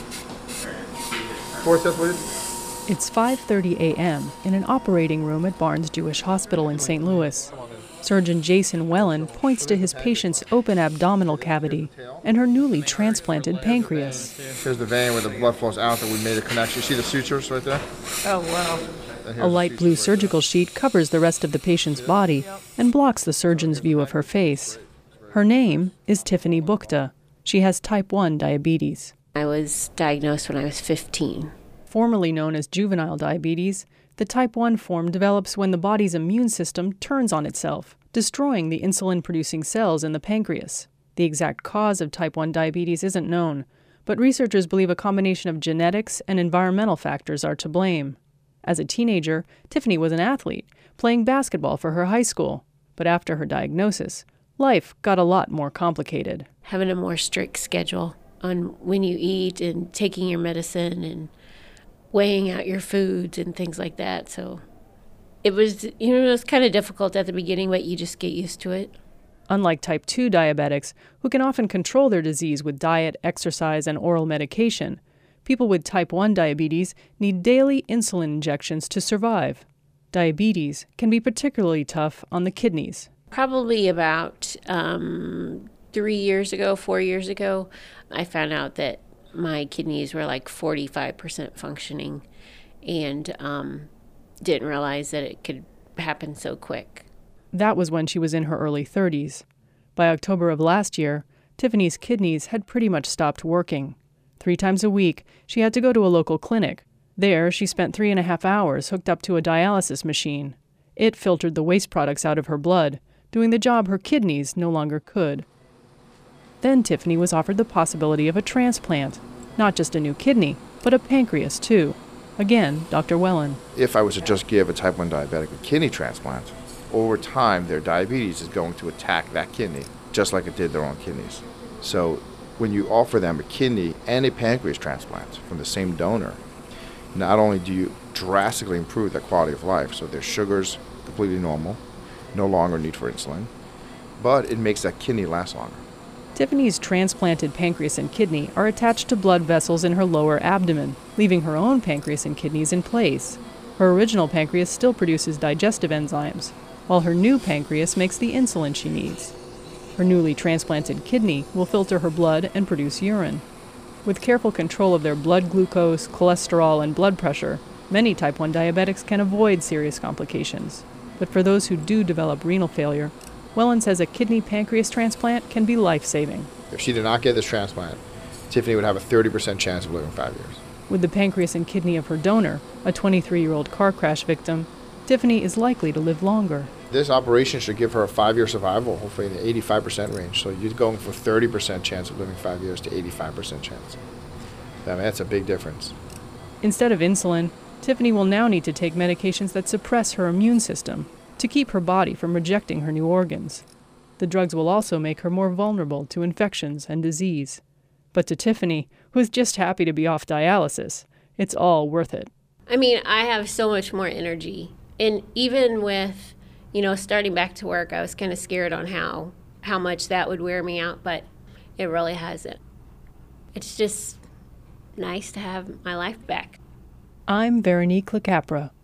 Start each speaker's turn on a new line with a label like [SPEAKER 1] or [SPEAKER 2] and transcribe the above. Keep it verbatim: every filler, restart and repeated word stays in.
[SPEAKER 1] Forceps, please.
[SPEAKER 2] It's five thirty a m in an operating room at Barnes Jewish Hospital in Saint Louis. Surgeon Jason Wellen points to his patient's open abdominal cavity and her newly transplanted pancreas.
[SPEAKER 1] Here's the vein where the blood flows out that we made a connection. You see the sutures right there?
[SPEAKER 3] Oh, wow.
[SPEAKER 2] A light blue surgical sheet covers the rest of the patient's body and blocks the surgeon's view of her face. Her name is Tiffany Bukta. She has type one diabetes.
[SPEAKER 3] I was diagnosed when I was fifteen.
[SPEAKER 2] Formerly known as juvenile diabetes, the type one form develops when the body's immune system turns on itself, destroying the insulin-producing cells in the pancreas. The exact cause of type one diabetes isn't known, but researchers believe a combination of genetics and environmental factors are to blame. As a teenager, Tiffany was an athlete, playing basketball for her high school. But after her diagnosis, life got a lot more complicated.
[SPEAKER 3] Having a more strict schedule on when you eat and taking your medicine and weighing out your foods and things like that. So it was, you know, it was kind of difficult at the beginning, but you just get used to it.
[SPEAKER 2] Unlike type two diabetics, who can often control their disease with diet, exercise, and oral medication, people with type one diabetes need daily insulin injections to survive. Diabetes can be particularly tough on the kidneys.
[SPEAKER 3] Probably about um, three years ago, four years ago, I found out that my kidneys were like forty-five percent functioning, and um, didn't realize that it could happen so quick.
[SPEAKER 2] That was when she was in her early thirties. By October of last year, Tiffany's kidneys had pretty much stopped working. Three times a week, she had to go to a local clinic. There, she spent three and a half hours hooked up to a dialysis machine. It filtered the waste products out of her blood, doing the job her kidneys no longer could. Then Tiffany was offered the possibility of a transplant. Not just a new kidney, but a pancreas, too. Again, Doctor Wellen.
[SPEAKER 1] If I was to just give a type one diabetic a kidney transplant, over time their diabetes is going to attack that kidney, just like it did their own kidneys. So when you offer them a kidney and a pancreas transplant from the same donor, not only do you drastically improve their quality of life, so their sugar's completely normal, no longer need for insulin, but it makes that kidney last longer.
[SPEAKER 2] Tiffany's transplanted pancreas and kidney are attached to blood vessels in her lower abdomen, leaving her own pancreas and kidneys in place. Her original pancreas still produces digestive enzymes, while her new pancreas makes the insulin she needs. Her newly transplanted kidney will filter her blood and produce urine. With careful control of their blood glucose, cholesterol, and blood pressure, many type one diabetics can avoid serious complications. But for those who do develop renal failure, Wellen says a kidney-pancreas transplant can be life-saving.
[SPEAKER 1] If she did not get this transplant, Tiffany would have a thirty percent chance of living five years.
[SPEAKER 2] With the pancreas and kidney of her donor, a twenty-three-year-old car crash victim, Tiffany is likely to live longer.
[SPEAKER 1] This operation should give her a five-year survival, hopefully in the eighty-five percent range. So you're going from thirty percent chance of living five years to eighty-five percent chance. I mean, that's a big difference.
[SPEAKER 2] Instead of insulin, Tiffany will now need to take medications that suppress her immune system to keep her body from rejecting her new organs. The drugs will also make her more vulnerable to infections and disease. But to Tiffany, who's just happy to be off dialysis, it's all worth it.
[SPEAKER 3] I mean, I have so much more energy. And even with, you know, starting back to work, I was kind of scared on how, how much that would wear me out, but it really hasn't. It's just nice to have my life back.
[SPEAKER 2] I'm Veronique LaCapra.